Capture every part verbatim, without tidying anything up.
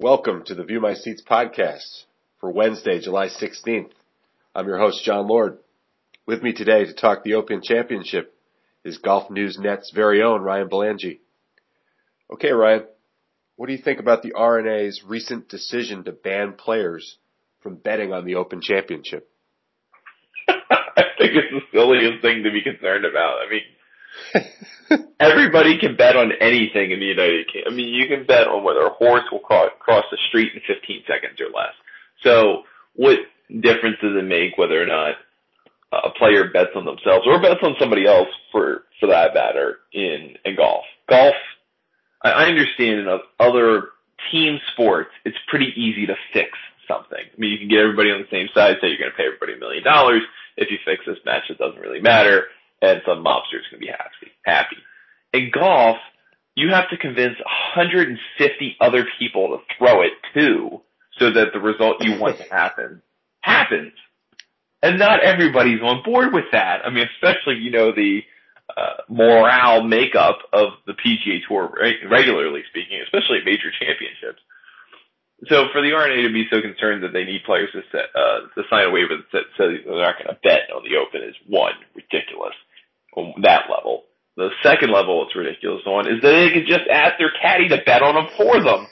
Welcome to the View My Seats podcast for Wednesday, July sixteenth. I'm your host, John Lord. With me today to talk the Open Championship is Golf News Net's very own Ryan Belangi. Okay, Ryan, what do you think about the R N A's recent decision to ban players from betting on the Open Championship? I think it's the silliest thing to be concerned about. I mean, everybody can bet on anything in the United Kingdom. I mean, you can bet on whether a horse will cross, cross the street in fifteen seconds or less. So what difference does it make whether or not a player bets on themselves or bets on somebody else for, for that matter in, in golf? Golf, I, I understand in other team sports, it's pretty easy to fix something. I mean, you can get everybody on the same side, say you're going to pay everybody a million dollars. If you fix this match, it doesn't really matter. And some mobster's going to be happy. Happy. In golf, you have to convince one hundred fifty other people to throw it too, so that the result you want to happen happens. And not everybody's on board with that. I mean, especially, you know, the uh, morale makeup of the P G A Tour, right, regularly speaking, especially at major championships. So for the R N A to be so concerned that they need players to, set, uh, to sign a waiver that says they're not going to bet on the Open is, one, ridiculous on that level. The second level it's ridiculous on is that they could just ask their caddy to bet on them for them.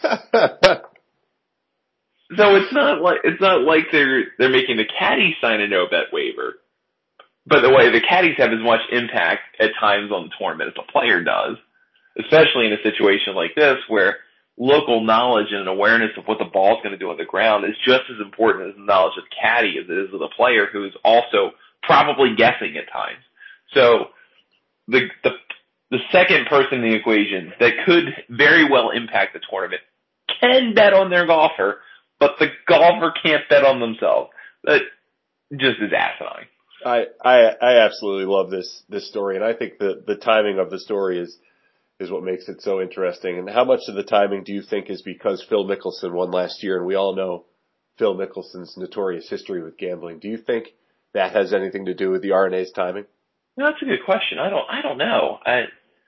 So it's not like it's not like they're they're making the caddy sign a no bet waiver. But the way the caddies have as much impact at times on the tournament as the player does, especially in a situation like this where local knowledge and awareness of what the ball's going to do on the ground is just as important as the knowledge of the caddy as it is of the player, who's also probably guessing at times. So the, the the second person in the equation that could very well impact the tournament can bet on their golfer, but the golfer can't bet on themselves. That just is asinine. I, I I absolutely love this this story, and I think the, the timing of the story is is what makes it so interesting. And how much of the timing do you think is because Phil Mickelson won last year, and we all know Phil Mickelson's notorious history with gambling? Do you think that has anything to do with the R N A's timing? No, that's a good question. I don't. I don't know. I,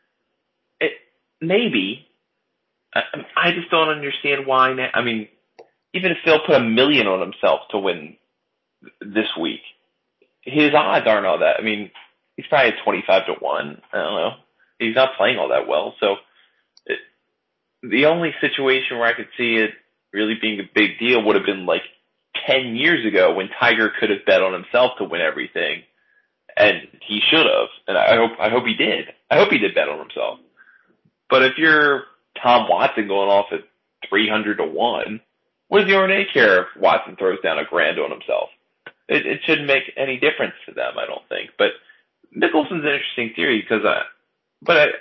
it maybe. I, I just don't understand why. Now, I mean, even if Phil put a million on himself to win this week, his odds aren't all that. I mean, he's probably at twenty-five to one. I don't know. He's not playing all that well. So it, the only situation where I could see it really being a big deal would have been like ten years ago when Tiger could have bet on himself to win everything. And he should have, and I hope I hope he did. I hope he did bet on himself. But if you're Tom Watson going off at three hundred to one, what does the R N A care if Watson throws down a grand on himself? It, it shouldn't make any difference to them, I don't think. But Mickelson's an interesting theory because, I, but I,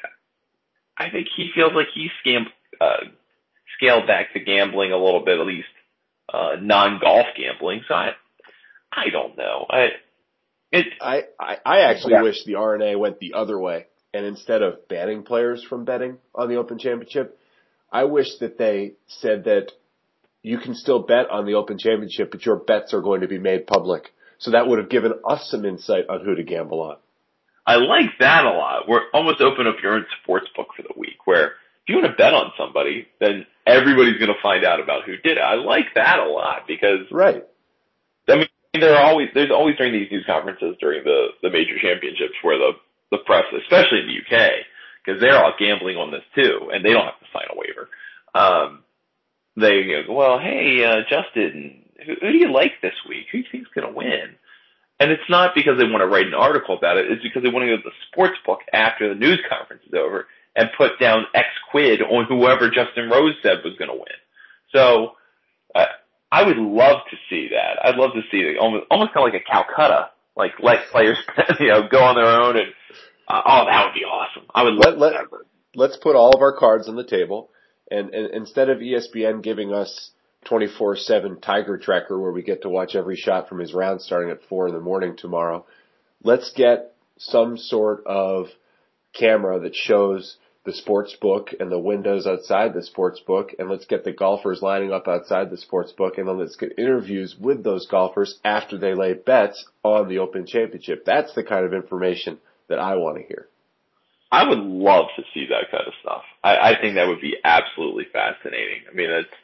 I think he feels like he's scam, uh, scaled back to gambling a little bit, at least uh, non-golf gambling. So I, I don't know. I. It, I, I, I actually yeah. wish the R N A went the other way, and instead of banning players from betting on the Open Championship, I wish that they said that you can still bet on the Open Championship, but your bets are going to be made public. So that would have given us some insight on who to gamble on. I like that a lot. We're almost open up your own sports book for the week, where if you want to bet on somebody, then everybody's going to find out about who did it. I like that a lot because, right. I mean, There are always, there's always during these news conferences during the, the major championships where the, the press, especially in the U K, because they're all gambling on this too, and they don't have to sign a waiver. Um, they go, well, hey, uh, Justin, who, who do you like this week? Who do you think's going to win? And it's not because they want to write an article about it. It's because they want to go to the sports book after the news conference is over and put down X quid on whoever Justin Rose said was going to win. So, uh, I would love to see that. I'd love to see it almost, almost kind of like a Calcutta, like let players, you know, go on their own and, uh, oh, that would be awesome. I would love let, that. Let, let's put all of our cards on the table, and, and instead of E S P N giving us twenty-four seven Tiger Tracker where we get to watch every shot from his round starting at four in the morning tomorrow, let's get some sort of camera that shows the sports book and the windows outside the sports book, and let's get the golfers lining up outside the sports book, and then let's get interviews with those golfers after they lay bets on the Open Championship. That's the kind of information that I want to hear. I would love to see that kind of stuff. I, I think that would be absolutely fascinating. I mean, that's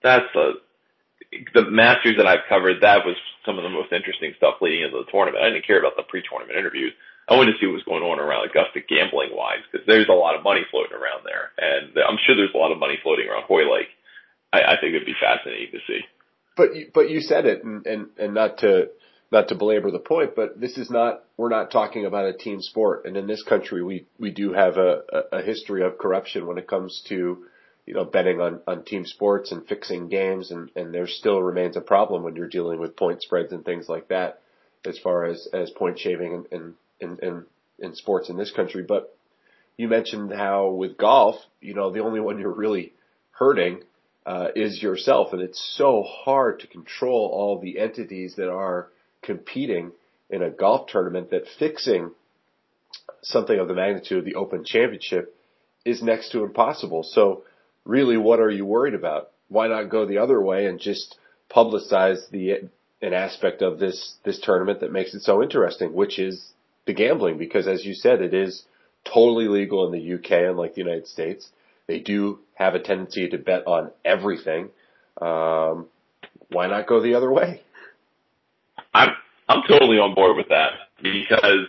that's the, the Masters that I've covered, that was some of the most interesting stuff leading into the tournament. I didn't care about the pre-tournament interviews. I wanted to see what was going on around Augusta gambling-wise, because there's a lot of money floating around there. And I'm sure there's a lot of money floating around Hoylake. I, I think it'd be fascinating to see. But you, but you said it, and, and, and not to not to belabor the point, but this is not, we're not talking about a team sport. And in this country, we, we do have a, a, a history of corruption when it comes to, you know, betting on, on team sports and fixing games, and, and there still remains a problem when you're dealing with point spreads and things like that, as far as, as point shaving in, in, in, in sports in this country. But you mentioned how with golf, you know, the only one you're really hurting uh, is yourself, and it's so hard to control all the entities that are competing in a golf tournament that fixing something of the magnitude of the Open Championship is next to impossible. So really, what are you worried about? Why not go the other way and just publicize the an aspect of this this tournament that makes it so interesting, which is the gambling? Because as you said, it is totally legal in the U K, unlike the United States. They do have a tendency to bet on everything. Um, why not go the other way? I'm I'm totally on board with that, because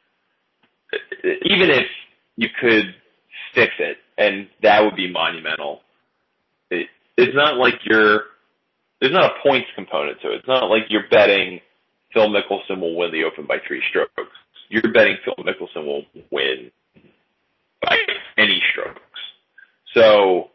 even if you could fix it, and that would be monumental, it, it's not like you're there's not a points component to it. It's not like you're betting Phil Mickelson will win the Open by three strokes. You're betting Phil Mickelson will win by any strokes. So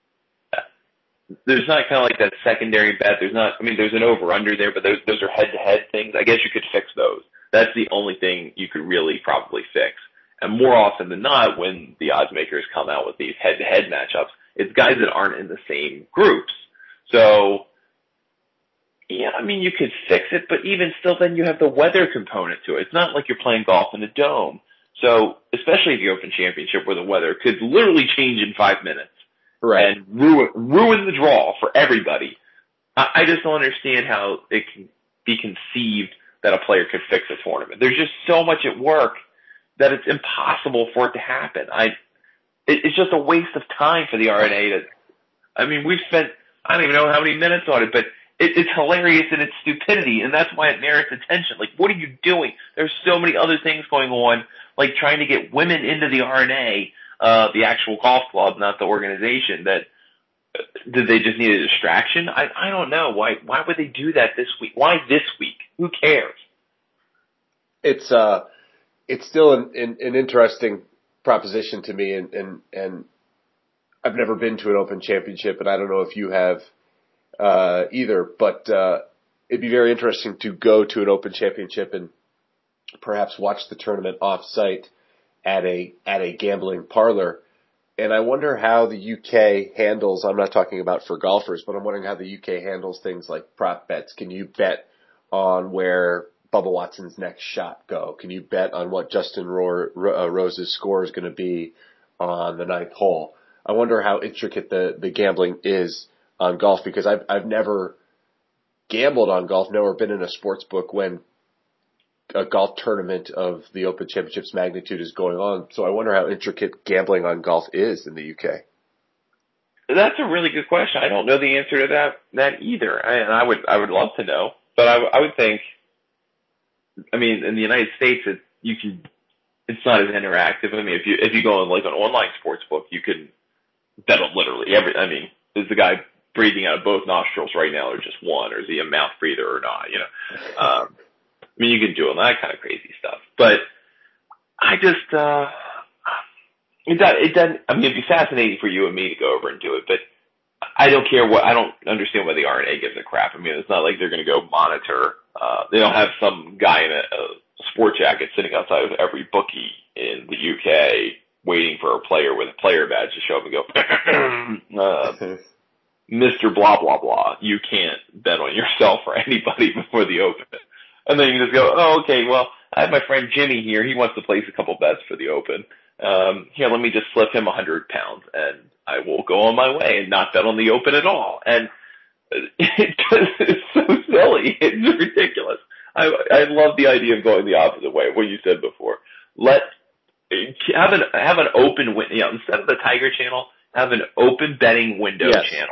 there's not kind of like that secondary bet. There's not, I mean, there's an over-under there, but those, those are head-to-head things. I guess you could fix those. That's the only thing you could really probably fix. And more often than not, when the odds makers come out with these head-to-head matchups, it's guys that aren't in the same groups. So, yeah, I mean, you could fix it, but even still, then you have the weather component to it. It's not like you're playing golf in a dome. So, especially the Open Championship, where the weather could literally change in five minutes. Right. And ruin, ruin the draw for everybody. I, I just don't understand how it can be conceived that a player could fix a tournament. There's just so much at work that it's impossible for it to happen. I, it, it's just a waste of time for the R N A to, I mean, we've spent, I don't even know how many minutes on it, but it, it's hilarious in its stupidity, and that's why it merits attention. Like, what are you doing? There's so many other things going on, like trying to get women into the R N A, Uh, the actual golf club, not the organization. That uh, did they just need a distraction? I I don't know. Why why would they do that this week? Why this week? Who cares? It's uh, it's still an, an, an interesting proposition to me, and, and and I've never been to an Open Championship, and I don't know if you have uh, either. But uh, it'd be very interesting to go to an Open Championship and perhaps watch the tournament off-site at a at a gambling parlor. And I wonder how the U K handles, I'm not talking about for golfers, but I'm wondering how the U K handles things like prop bets. Can you bet on where Bubba Watson's next shot go? Can you bet on what Justin Ro- Ro- uh, Rose's score is going to be on the ninth hole? I wonder how intricate the, the gambling is on golf, because I've I've never gambled on golf, never been in a sports book when a golf tournament of the Open Championship's magnitude is going on. So I wonder how intricate gambling on golf is in the U K. That's a really good question. I don't know the answer to that that either. I, and I would I would love to know, but I, I would think. I mean, in the United States, it, you can. It's not as interactive. I mean, if you if you go on like an online sports book, you can bet on literally every. I mean, is the guy breathing out of both nostrils right now, or just one, or is he a mouth breather or not? You know. Um, I mean, you can do all that kind of crazy stuff, but I just, uh, it doesn't, it doesn't, I mean, it'd be fascinating for you and me to go over and do it, but I don't care what, I don't understand why the R N A gives a crap. I mean, it's not like they're going to go monitor, uh, they don't have some guy in a, a sport jacket sitting outside of every bookie in the U K waiting for a player with a player badge to show up and go, uh, Mister Blah, blah, blah. You can't bet on yourself or anybody before the Open. And then you just go, oh, okay, well, I have my friend Jimmy here. He wants to place a couple bets for the Open. Um, here, let me just slip him a hundred pounds and I will go on my way and not bet on the Open at all. And it just, it's so silly. It's ridiculous. I, I love the idea of going the opposite way, what you said before. Let, have an, have an open, you know, instead of the Tiger Channel, have an open betting window yes. channel.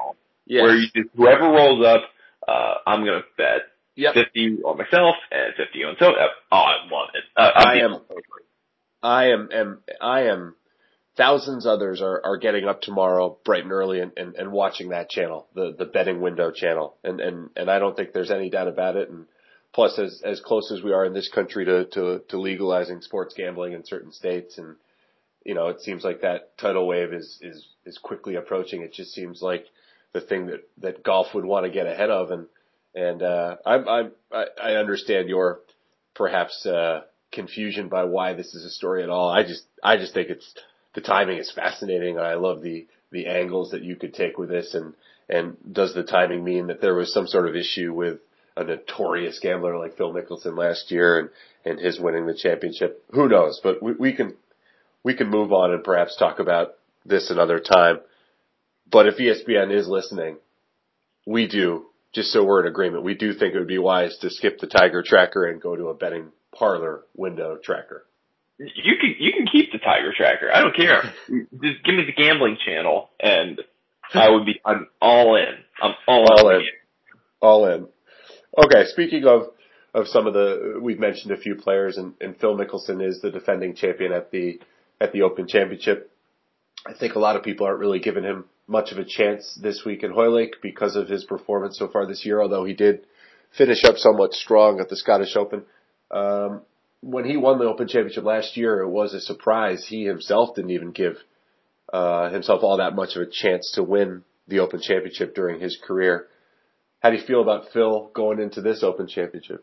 Yes. Where you just, whoever rolls up, uh, I'm going to bet yep. fifty on myself and fifty on so. Uh, oh, I love it. Uh, I am, I am, am, I am. Thousands others are, are getting up tomorrow bright and early and, and, and watching that channel, the, the betting window channel. And, and, and I don't think there's any doubt about it. And plus, as, as close as we are in this country to, to, to legalizing sports gambling in certain states, and, you know, it seems like that tidal wave is, is, is quickly approaching. It just seems like the thing that, that golf would want to get ahead of. And, and, uh, I'm, I'm, I, I understand your perhaps, uh, confusion by why this is a story at all. I just, I just think it's, the timing is fascinating. I love the, the angles that you could take with this. And, and does the timing mean that there was some sort of issue with a notorious gambler like Phil Mickelson last year and, and his winning the championship? Who knows? But we, we can, we can move on and perhaps talk about this another time. But if E S P N is listening, we do, just so we're in agreement, we do think it would be wise to skip the Tiger tracker and go to a betting parlor window tracker. You can you can keep the Tiger tracker. I don't care. Just give me the gambling channel, and I would be. I'm all in. I'm all, all in. in. All in. Okay. Speaking of of some of the, we've mentioned a few players, and, and Phil Mickelson is the defending champion at the at the Open Championship. I think a lot of people aren't really giving him much of a chance this week in Hoylake because of his performance so far this year. Although he did finish up somewhat strong at the Scottish Open. Um, When he won the Open Championship last year, it was a surprise. He himself didn't even give uh, himself all that much of a chance to win the Open Championship during his career. How do you feel about Phil going into this Open Championship?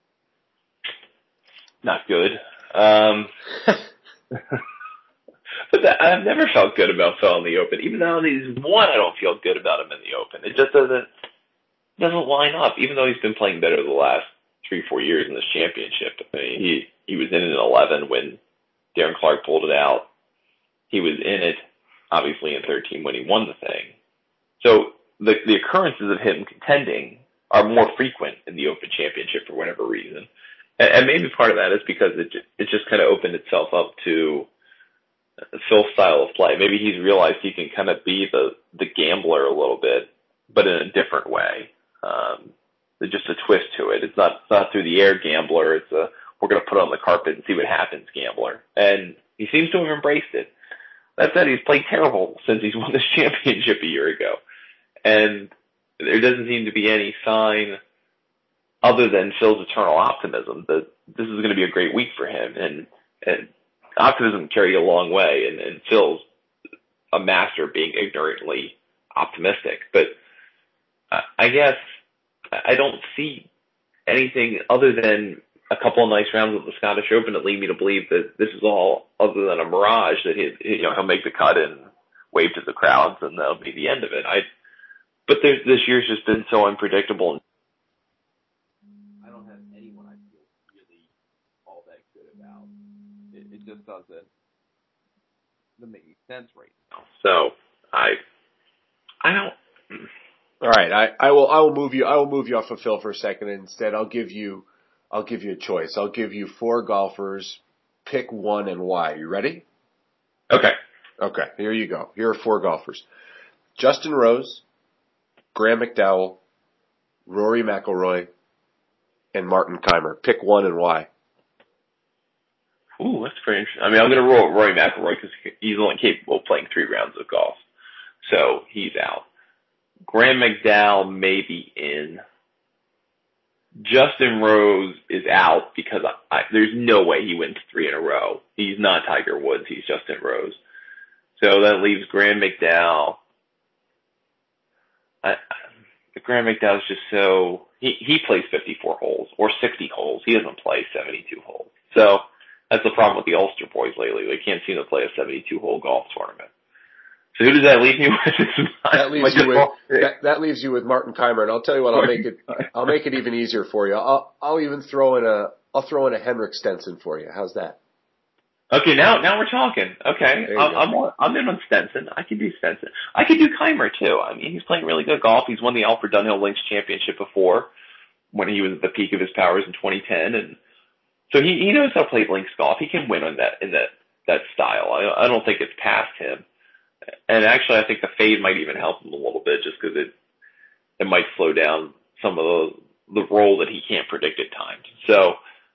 Not good. Um, but that, I've never felt good about Phil in the Open. Even though he's won, I don't feel good about him in the Open. It just doesn't doesn't line up. Even though he's been playing better the last three, four years in this championship. I mean, he, he was in it in eleven when Darren Clarke pulled it out. He was in it, obviously, in thirteen when he won the thing. So the, the occurrences of him contending are more frequent in the Open Championship for whatever reason. And, and maybe part of that is because it, it just kind of opened itself up to Phil's style of play. Maybe he's realized he can kind of be the, the gambler a little bit, but in a different way. Um, There's just a twist to it. It's not, it's not through the air gambler. It's a, we're going to put it on the carpet and see what happens gambler. And he seems to have embraced it. That said, he's played terrible since he's won this championship a year ago. And there doesn't seem to be any sign other than Phil's eternal optimism that this is going to be a great week for him. And, and optimism can carry a long way. And, and Phil's a master of being ignorantly optimistic. But uh, I guess, I don't see anything other than a couple of nice rounds of the Scottish Open that lead me to believe that this is all other than a mirage, that he, you know, he'll make the cut and wave to the crowds and that'll be the end of it. I, but there's, this year's just been so unpredictable. I don't have anyone I feel really all that good about. It, it just doesn't, doesn't make any sense right now. So I, I don't. All right, I, I will I will move you I will move you off of Phil for a second, and instead I'll give you I'll give you a choice. I'll give you four golfers. Pick one and why. You ready? Okay. Okay, here you go. Here are four golfers. Justin Rose, Graham McDowell, Rory McIlroy, and Martin Kaymer. Pick one and why. Ooh, that's pretty interesting. I mean, I'm going to roll Rory McIlroy because he's only capable of playing three rounds of golf. So he's out. Graham McDowell may be in. Justin Rose is out because I, I, there's no way he wins three in a row. He's not Tiger Woods. He's Justin Rose. So that leaves Graham McDowell. I, I, Graham McDowell's just so, he, he plays fifty-four holes or sixty holes. He doesn't play seventy-two holes. So that's the problem with the Ulster boys lately. They can't seem to play a seventy-two hole golf tournament. So who does that leave me with? that leaves you with that, that leaves you with Martin Kaymer, and I'll tell you what, I'll make it I'll make it even easier for you. I'll I'll even throw in a I'll throw in a Henrik Stenson for you. How's that? Okay, now now we're talking. Okay, I'm I'm, on, I'm in on Stenson. I can do Stenson. I could do Kaymer too. I mean, he's playing really good golf. He's won the Alfred Dunhill Links Championship before, when he was at the peak of his powers in twenty ten, and so he he knows how to play links golf. He can win on that in that that style. I I don't think it's past him. And actually, I think the fade might even help him a little bit, just because it it might slow down some of the, the role that he can't predict at times. So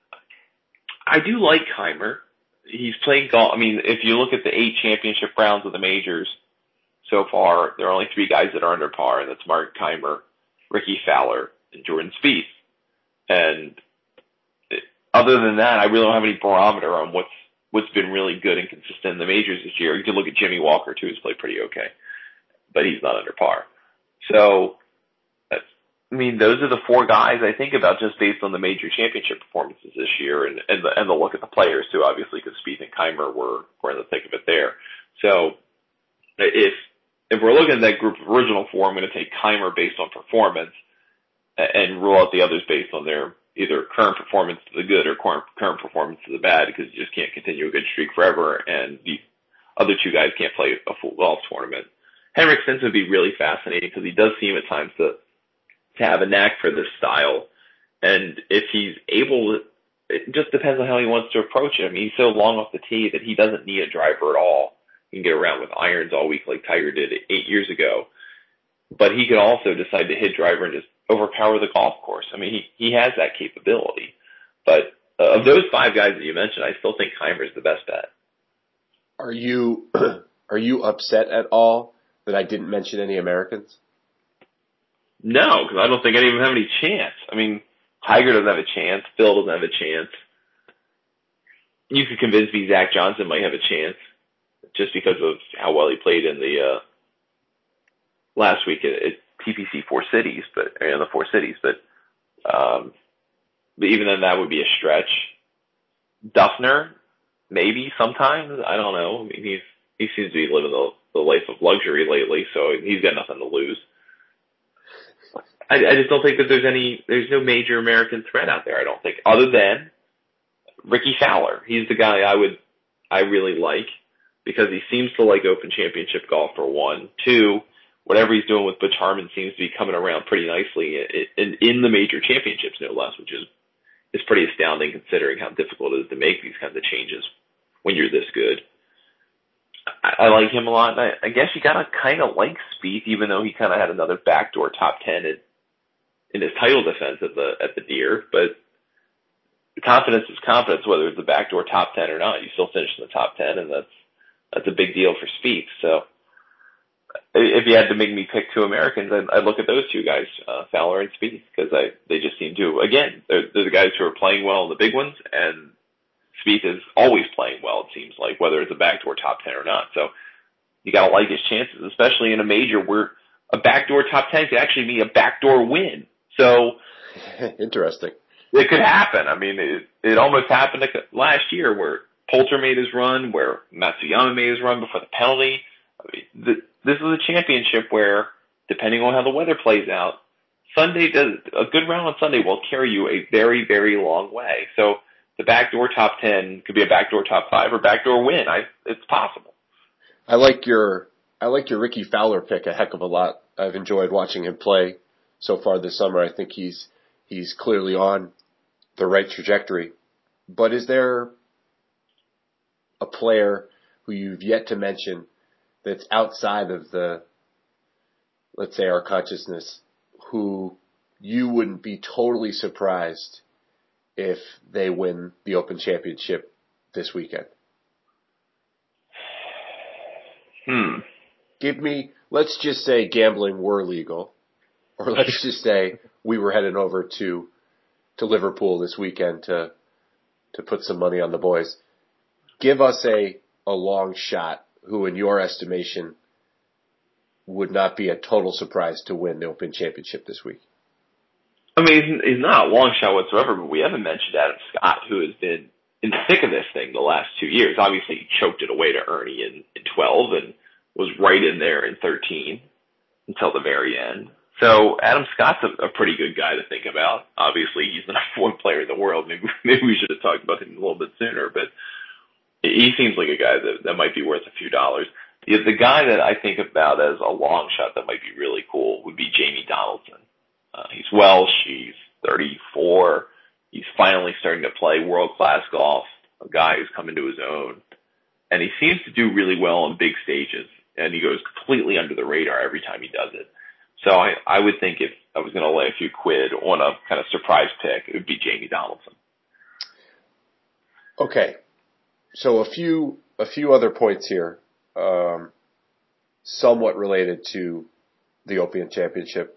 I do like Kaymer. He's playing golf. I mean, if you look at the eight championship rounds of the majors so far, there are only three guys that are under par, and that's Mark Kaymer, Ricky Fowler, and Jordan Spieth. And other than that, I really don't have any barometer on what's what's been really good and consistent in the majors this year. You can look at Jimmy Walker too, who's played pretty okay, but he's not under par. So, that's, I mean, those are the four guys I think about just based on the major championship performances this year, and and the, and the look at the players too, obviously, because Spieth and Kaymer were were in the thick of it there. So, if if we're looking at that group of original four, I'm going to take Kaymer based on performance, and rule out the others based on their either current performance to the good or current, current performance to the bad, because you just can't continue a good streak forever, and the other two guys can't play a full golf tournament. Henrik Stenson would be really fascinating because he does seem at times to, to have a knack for this style, and if he's able to, it just depends on how he wants to approach it. I mean, he's so long off the tee that he doesn't need a driver at all. He can get around with irons all week like Tiger did eight years ago, but he could also decide to hit driver and just overpower the golf course. I mean, he, he has that capability. But uh, of those five guys that you mentioned, I still think Kaymer is the best bet. Are you are you upset at all that I didn't mention any Americans? No, because I don't think any of them have any chance. I mean, Tiger doesn't have a chance. Phil doesn't have a chance. You could convince me Zach Johnson might have a chance just because of how well he played in the uh, last week at, at T P C Four Cities, but in the Four Cities, but um, but even then that would be a stretch. Duffner, maybe sometimes. I don't know. I mean, he's he seems to be living the, the life of luxury lately, so he's got nothing to lose. I, I just don't think that there's any, there's no major American threat out there. I don't think, other than Ricky Fowler. He's the guy I would, I really like because he seems to like Open Championship golf for one. Two, whatever he's doing with Butch Harmon seems to be coming around pretty nicely in, in the major championships, no less, which is, is pretty astounding considering how difficult it is to make these kinds of changes when you're this good. I, I like him a lot. And I, I guess you gotta kind of like Spieth, even though he kind of had another backdoor top ten in, in his title defense at the at the Deere. But confidence is confidence, whether it's a backdoor top ten or not. You still finish in the top ten, and that's that's a big deal for Spieth. So if you had to make me pick two Americans, I'd, I'd look at those two guys, uh, Fowler and Spieth, because I they just seem to, again, they're, they're the guys who are playing well in the big ones, and Spieth is always playing well, it seems like, whether it's a backdoor top ten or not. So you got to like his chances, especially in a major where a backdoor top ten could actually be a backdoor win. So interesting. It could happen. I mean, it, it almost happened last year where Poulter made his run, where Matsuyama made his run before the penalty. I mean, the, this is a championship where, depending on how the weather plays out, Sunday does a good round on Sunday will carry you a very, very long way. So the backdoor top ten could be a backdoor top five or backdoor win. I, it's possible. I like your I like your Ricky Fowler pick a heck of a lot. I've enjoyed watching him play so far this summer. I think he's he's clearly on the right trajectory. But is there a player who you've yet to mention that's outside of the, let's say, our consciousness, who you wouldn't be totally surprised if they win the Open Championship this weekend? Hmm. Give me, let's just say gambling were legal, or let's just say we were heading over to to Liverpool this weekend to to put some money on the boys. Give us a a long shot who, in your estimation, would not be a total surprise to win the Open Championship this week. I mean, he's, he's not a long shot whatsoever, but we haven't mentioned Adam Scott, who has been in the thick of this thing the last two years. Obviously, he choked it away to Ernie in, in twelve and was right in there in thirteen until the very end. So Adam Scott's a, a pretty good guy to think about. Obviously, he's the number one player in the world. Maybe, maybe we should have talked about him a little bit sooner, but he seems like a guy that, that might be worth a few dollars. The, the guy that I think about as a long shot that might be really cool would be Jamie Donaldson. Uh, he's Welsh. He's thirty-four. He's finally starting to play world-class golf, a guy who's come into his own. And he seems to do really well on big stages, and he goes completely under the radar every time he does it. So I, I would think if I was going to lay a few quid on a kind of surprise pick, it would be Jamie Donaldson. Okay. So a few, a few other points here, um, somewhat related to the Open Championship.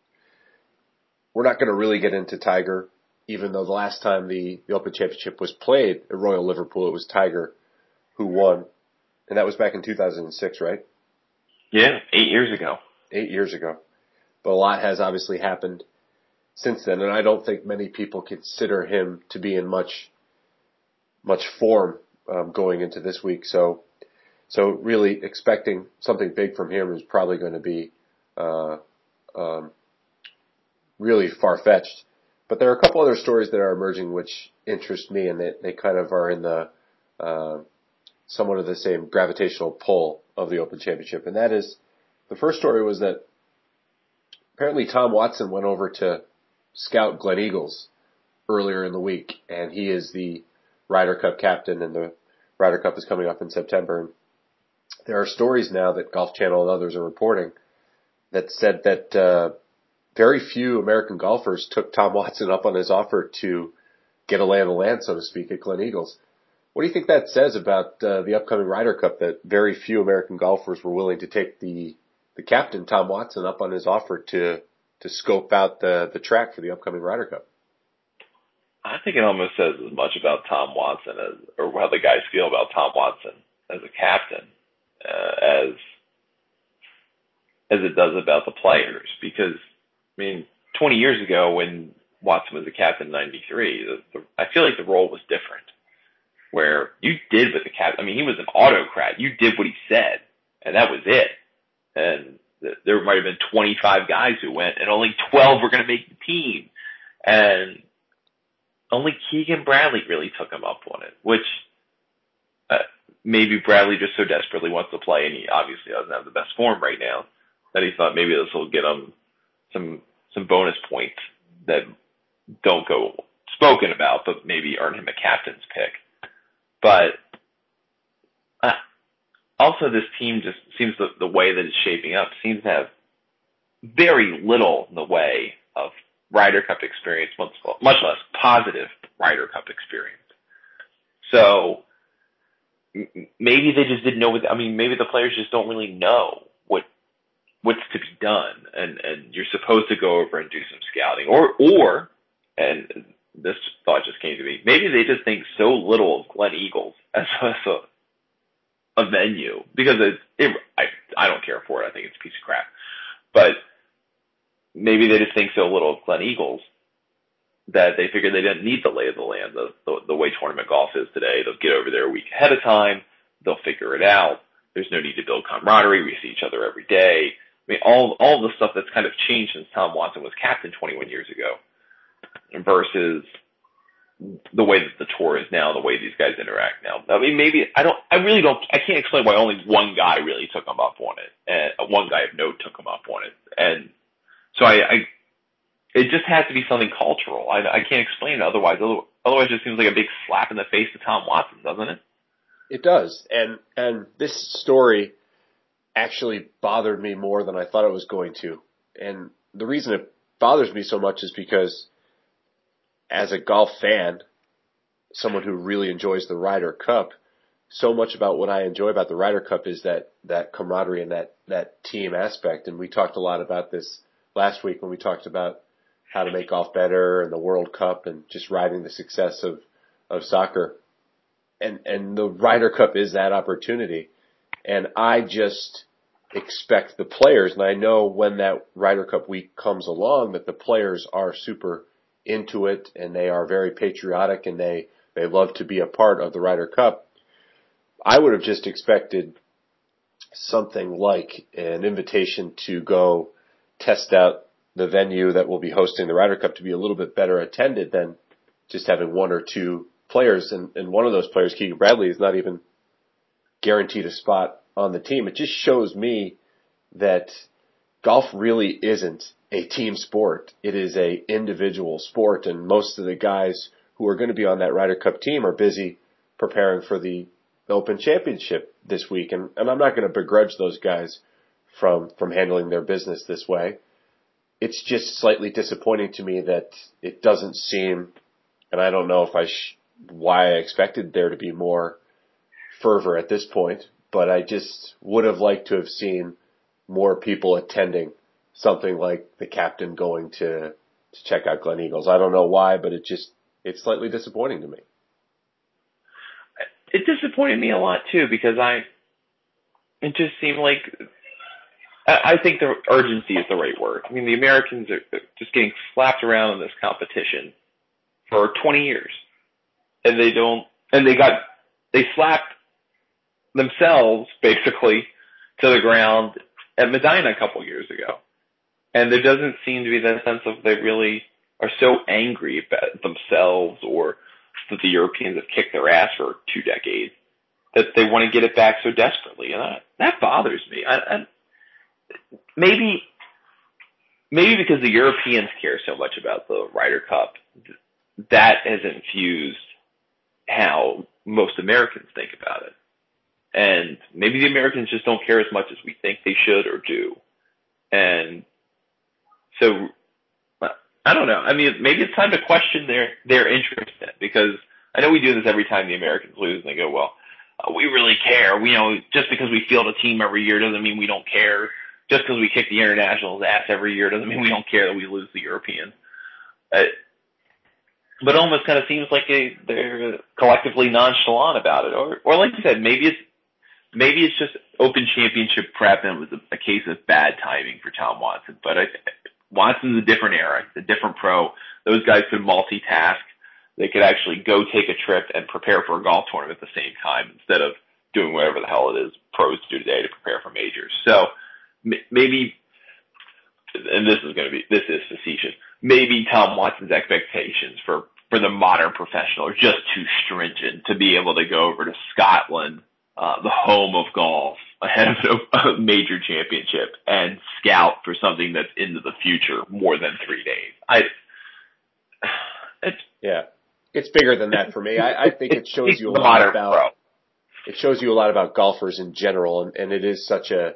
We're not going to really get into Tiger, even though the last time the, the Open Championship was played at Royal Liverpool, it was Tiger who won. And that was back in two thousand six, right? Yeah, eight years ago. Eight years ago. But a lot has obviously happened since then, and I don't think many people consider him to be in much, much form um, going into this week. So, so really expecting something big from him is probably going to be uh, um, really far-fetched. But there are a couple other stories that are emerging which interest me, and they, they kind of are in the uh, somewhat of the same gravitational pull of the Open Championship. And that is, the first story was that apparently Tom Watson went over to scout Glen Eagles earlier in the week, and he is the Ryder Cup captain, and the Ryder Cup is coming up in September. And there are stories now that Golf Channel and others are reporting that said that uh, very few American golfers took Tom Watson up on his offer to get a lay of the land, so to speak, at Glen Eagles. What do you think that says about uh, the upcoming Ryder Cup, that very few American golfers were willing to take the the captain, Tom Watson, up on his offer to to scope out the, the track for the upcoming Ryder Cup? I think it almost says as much about Tom Watson as, or how the guys feel about Tom Watson as a captain, uh, as as it does about the players. Because, I mean, twenty years ago when Watson was the captain in ninety-three, the, the, I feel like the role was different, where you did what the captain, I mean, he was an autocrat. You did what he said, and that was it. And th- there might have been twenty-five guys who went, and only twelve were going to make the team. And only Keegan Bradley really took him up on it, which uh, maybe Bradley just so desperately wants to play, and he obviously doesn't have the best form right now, that he thought maybe this will get him some some bonus points that don't go spoken about, but maybe earn him a captain's pick. But uh, also this team just seems the, the way that it's shaping up seems to have very little in the way of Ryder Cup experience, much, much less positive Ryder Cup experience. So maybe they just didn't know what, I mean, maybe the players just don't really know what what's to be done, and, and you're supposed to go over and do some scouting. Or, or, and this thought just came to me, maybe they just think so little of Glen Eagles as a, a venue, because it, it, I, I don't care for it. I think it's a piece of crap. But maybe they just think so little of Glen Eagles that they figured they didn't need the lay of the land, the, the, the way tournament golf is today. They'll get over there a week ahead of time. They'll figure it out. There's no need to build camaraderie. We see each other every day. I mean, all, all the stuff that's kind of changed since Tom Watson was captain twenty-one years ago versus the way that the tour is now, the way these guys interact now. I mean, maybe, I don't, I really don't, I can't explain why only one guy really took him up on it, and one guy of note took him up on it. And so I, I it just has to be something cultural. I, I can't explain it otherwise. Otherwise, it just seems like a big slap in the face to Tom Watson, doesn't it? It does. And, and this story actually bothered me more than I thought it was going to. And the reason it bothers me so much is because as a golf fan, someone who really enjoys the Ryder Cup, so much about what I enjoy about the Ryder Cup is that, that camaraderie and that, that team aspect. And we talked a lot about this last week when we talked about how to make golf better and the World Cup and just riding the success of, of soccer. And, and the Ryder Cup is that opportunity. And I just expect the players, and I know when that Ryder Cup week comes along, that the players are super into it and they are very patriotic and they, they love to be a part of the Ryder Cup. I would have just expected something like an invitation to go test out the venue that will be hosting the Ryder Cup to be a little bit better attended than just having one or two players. And, and one of those players, Keegan Bradley, is not even guaranteed a spot on the team. It just shows me that golf really isn't a team sport. It is a individual sport, and most of the guys who are going to be on that Ryder Cup team are busy preparing for the Open Championship this week. And, and I'm not going to begrudge those guys from, from handling their business this way. It's just slightly disappointing to me that it doesn't seem, and I don't know if I, sh- why I expected there to be more fervor at this point, but I just would have liked to have seen more people attending something like the captain going to, to check out Glen Eagles. I don't know why, but it just, it's slightly disappointing to me. It disappointed me a lot too, because I, it just seemed like, I think the urgency is the right word. I mean, the Americans are just getting slapped around in this competition for twenty years. And they don't, and they got, they slapped themselves basically to the ground at Medina a couple years ago. And there doesn't seem to be that sense of they really are so angry about themselves or that the Europeans have kicked their ass for two decades that they want to get it back so desperately. And that, that bothers me. I, I, maybe, maybe because the Europeans care so much about the Ryder Cup, that has infused how most Americans think about it. And maybe the Americans just don't care as much as we think they should or do. And so, I don't know. I mean, maybe it's time to question their, their interest in it, because I know we do this every time the Americans lose, and they go, well, uh, we really care. We know just because we field a team every year doesn't mean we don't care. Just because we kick the internationals' ass every year doesn't mean we don't care that we lose the European. Uh, but it almost kind of seems like they, they're collectively nonchalant about it. Or, or like you said, maybe it's, maybe it's just Open Championship prep and it was a, a case of bad timing for Tom Watson. But I, Watson's a different era, a different pro. Those guys could multitask. They could actually go take a trip and prepare for a golf tournament at the same time instead of doing whatever the hell it is pros do today to prepare for majors. So maybe, and this is going to be, this is facetious, maybe Tom Watson's expectations for, for the modern professional are just too stringent to be able to go over to Scotland, uh, the home of golf, ahead of a major championship and scout for something that's into the future more than three days. I, it's, yeah, it's bigger than that for me. I, I think it shows you a lot modern about, pro. It shows you a lot about golfers in general, and, and it is such a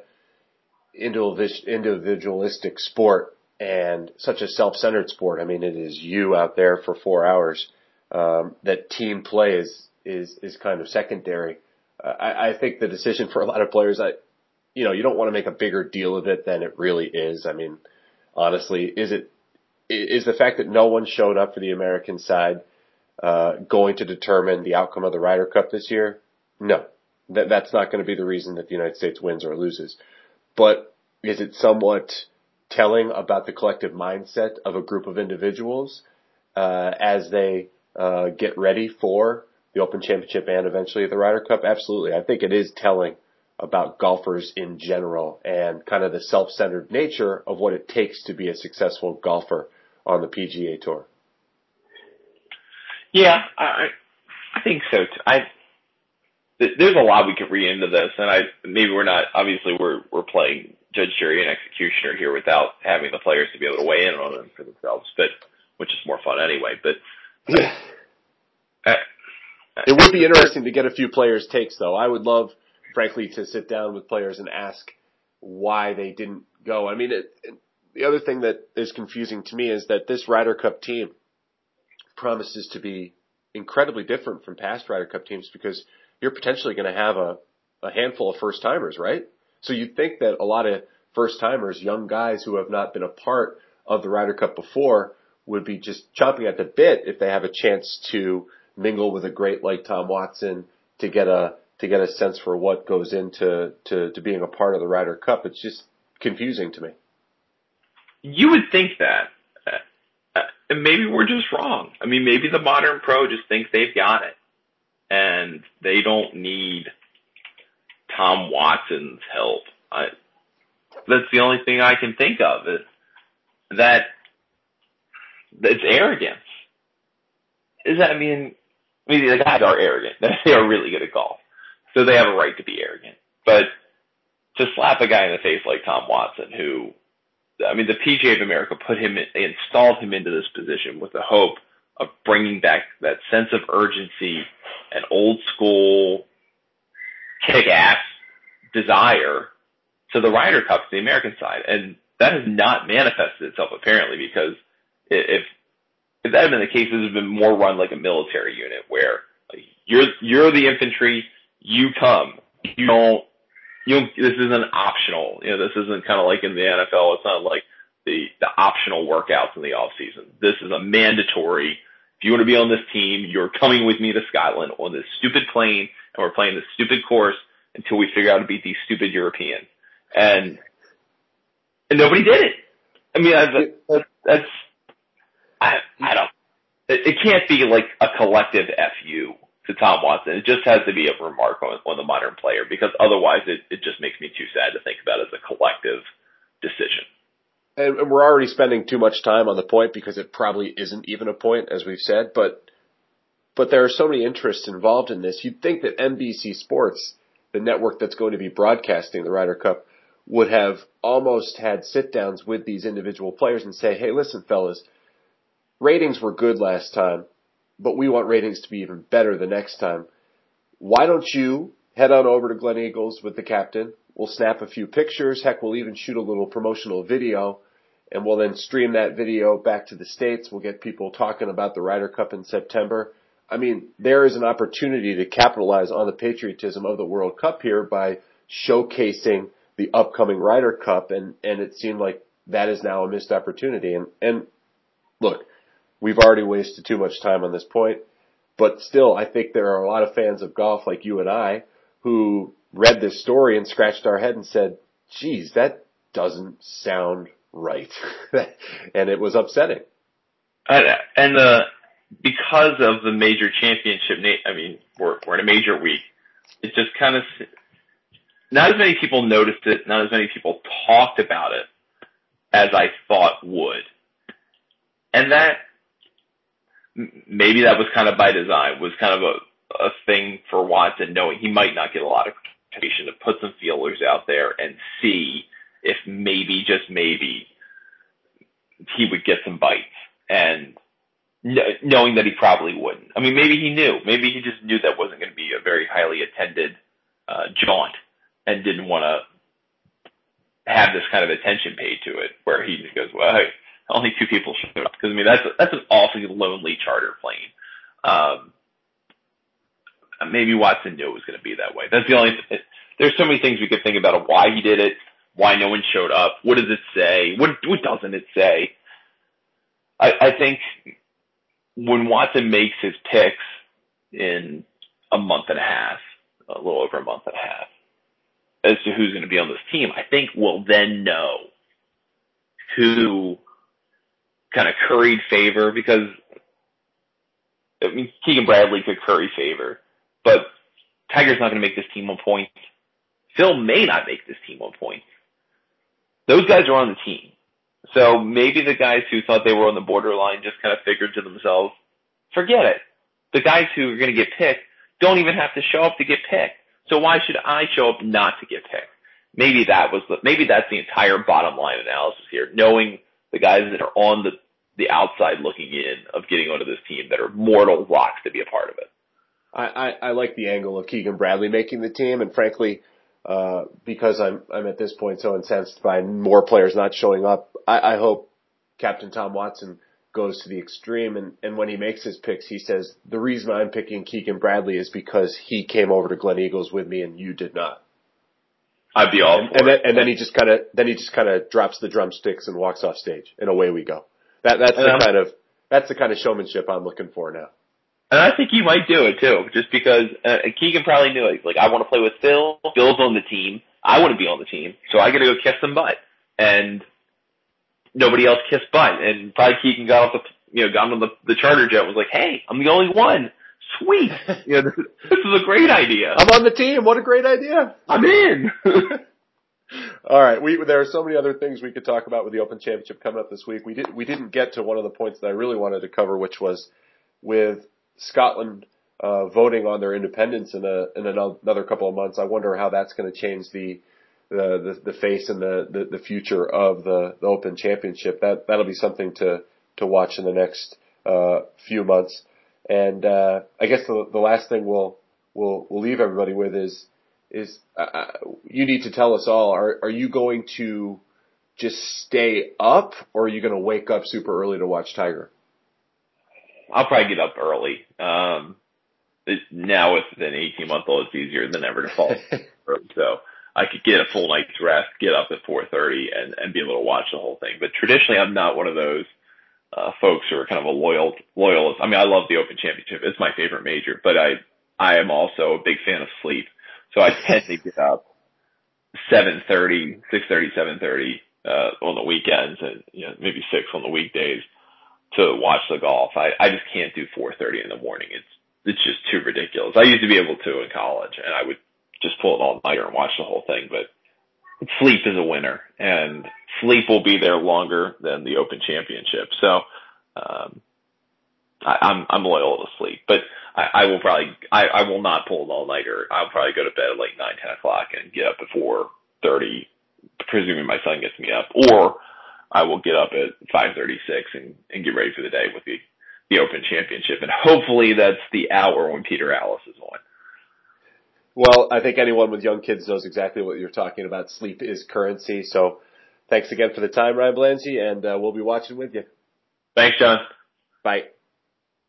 individualistic sport and such a self-centered sport. I mean, it is you out there for four hours. Um, that team play is, is, is kind of secondary. Uh, I, I think the decision for a lot of players, I, you know, you don't want to make a bigger deal of it than it really is. I mean, honestly, is it, is the fact that no one showed up for the American side, uh, going to determine the outcome of the Ryder Cup this year? No, that, that's not going to be the reason that the United States wins or loses. But is it somewhat telling about the collective mindset of a group of individuals, uh, as they, uh, get ready for the Open Championship and eventually the Ryder Cup? Absolutely. I think it is telling about golfers in general and kind of the self-centered nature of what it takes to be a successful golfer on the P G A Tour. Yeah, I, I think so too. I, th- there's a lot we could read into this, and I, maybe we're not, obviously we're, we're playing judge, jury, and executioner here without having the players to be able to weigh in on them for themselves, but, which is more fun anyway, but, yeah. I, It would be interesting to get a few players' takes, though. I would love, frankly, to sit down with players and ask why they didn't go. I mean, it, it, the other thing that is confusing to me is that this Ryder Cup team promises to be incredibly different from past Ryder Cup teams because you're potentially going to have a, a handful of first-timers, right? So you'd think that a lot of first-timers, young guys who have not been a part of the Ryder Cup before, would be just chomping at the bit if they have a chance to mingle with a great like Tom Watson to get a to get a sense for what goes into to, to being a part of the Ryder Cup. It's just confusing to me. You would think that, uh, and maybe we're just wrong. I mean, maybe the modern pro just thinks they've got it, and they don't need Tom Watson's help. I, that's the only thing I can think of is that it's arrogance. Is that I mean? I mean, the guys are arrogant. They are really good at golf. So they have a right to be arrogant. But to slap a guy in the face like Tom Watson, who, I mean, the P G A of America put him in, they installed him into this position with the hope of bringing back that sense of urgency and old school kick-ass desire to the Ryder Cup, to the American side. And that has not manifested itself apparently, because if if that had been the case, this has been more run like a military unit where like, you're you're the infantry, you come, you don't, you don't, this isn't optional. You know, this isn't kind of like in the N F L. It's not like the the optional workouts in the off season. This is a mandatory. If you want to be on this team, you're coming with me to Scotland on this stupid plane, and we're playing this stupid course until we figure out how to beat these stupid Europeans. And and nobody did it. I mean, that's, that's I, I don't, it, it can't be like a collective F U to Tom Watson. It just has to be a remark on, on the modern player, because otherwise it, it just makes me too sad to think about it as a collective decision. And we're already spending too much time on the point because it probably isn't even a point, as we've said, but, but there are so many interests involved in this. You'd think that N B C Sports, the network that's going to be broadcasting the Ryder Cup, would have almost had sit-downs with these individual players and say, hey, listen, fellas, ratings were good last time, but we want ratings to be even better the next time. Why don't you head on over to Glen Eagles with the captain? We'll snap a few pictures. Heck, we'll even shoot a little promotional video, and we'll then stream that video back to the States. We'll get people talking about the Ryder Cup in September. I mean, there is an opportunity to capitalize on the patriotism of the World Cup here by showcasing the upcoming Ryder Cup, and, and it seemed like that is now a missed opportunity. And, and look, we've already wasted too much time on this point, but still, I think there are a lot of fans of golf like you and I who read this story and scratched our head and said, geez, that doesn't sound right. And it was upsetting. And, and uh, because of the major championship, I mean, we're, we're in a major week, it just kind of, not as many people noticed it, not as many people talked about it as I thought would. And that, maybe that was kind of by design, was kind of a, a thing for Watson, knowing he might not get a lot of attention, to put some feelers out there and see if maybe, just maybe, he would get some bites. And knowing that he probably wouldn't. I mean, maybe he knew. Maybe he just knew that wasn't going to be a very highly attended uh, jaunt and didn't want to have this kind of attention paid to it, where he just goes, well, hey, only two people showed up. Because, I mean, that's, that's an awfully lonely charter plane. Um, maybe Watson knew it was going to be that way. That's the only th- There's so many things we could think about of why he did it, why no one showed up, what does it say, what, what doesn't it say? I, I think when Watson makes his picks in a month and a half, a little over a month and a half, as to who's going to be on this team, I think we'll then know who kind of curried favor, because I mean, Keegan Bradley could curry favor, but Tiger's not going to make this team on points. Phil may not make this team on points. Those guys are on the team. So maybe the guys who thought they were on the borderline just kind of figured to themselves, forget it. The guys who are going to get picked don't even have to show up to get picked. So why should I show up not to get picked? Maybe that was the, maybe that's the entire bottom line analysis here, knowing the guys that are on the, the outside looking in of getting onto this team that are mortal rocks to be a part of it. I, I, I like the angle of Keegan Bradley making the team, and frankly, uh, because I'm, I'm at this point so incensed by more players not showing up, I, I hope Captain Tom Watson goes to the extreme, and, and when he makes his picks, he says, the reason I'm picking Keegan Bradley is because he came over to Glen Eagles with me and you did not. I'd be all and, for and it. Then, and then he just kind of, then he just kind of drops the drumsticks and walks off stage, and away we go. That, that's the kind of, that's the kind of showmanship I'm looking for now. And I think he might do it too, just because uh, Keegan probably knew it. Like, I want to play with Phil. Phil's on the team. I want to be on the team, so I got to go kiss some butt. And nobody else kissed butt. And probably Keegan got off the, you know, got on the, the charter jet and was like, hey, I'm the only one. Sweet. You know, this, this is a great idea. I'm on the team. What a great idea. I'm in. All right. We, there are so many other things we could talk about with the Open Championship coming up this week. We did, we didn't get to one of the points that I really wanted to cover, which was with Scotland, uh, voting on their independence in a, in another couple of months. I wonder how that's going to change the, the, the, the face and the, the, the future of the, the Open Championship. That, that'll be something to, to watch in the next, uh, few months. And, uh, I guess the, the last thing we'll, we'll, we'll leave everybody with is, is uh, you need to tell us all, are, are you going to just stay up, or are you going to wake up super early to watch Tiger? I'll probably get up early. Um, it, now with an eighteen-month-old, it's easier than ever to fall asleep. So I could get a full night's rest, get up at four thirty, and, and be able to watch the whole thing. But traditionally, I'm not one of those uh, folks who are kind of a loyal loyalist. I mean, I love the Open Championship; it's my favorite major. But I I am also a big fan of sleep, so I tend to get up seven thirty, six thirty, seven thirty uh, on the weekends, and you know maybe six on the weekdays to watch the golf. I I just can't do four thirty in the morning. It's it's just too ridiculous. I used to be able to in college, and I would just pull an all-nighter and watch the whole thing, but sleep is a winner, and sleep will be there longer than the Open Championship. So, um, I, I'm, I'm loyal to sleep, but I, I will probably, I, I will not pull an all-nighter. I'll probably go to bed at like nine, ten o'clock and get up at four thirty, presuming my son gets me up, or I will get up at five thirty-six and, and get ready for the day with the, the Open Championship. And hopefully that's the hour when Peter Allis is on. Well, I think anyone with young kids knows exactly what you're talking about. Sleep is currency. So thanks again for the time, Ryan Blanzy, and uh, we'll be watching with you. Thanks, John. Bye.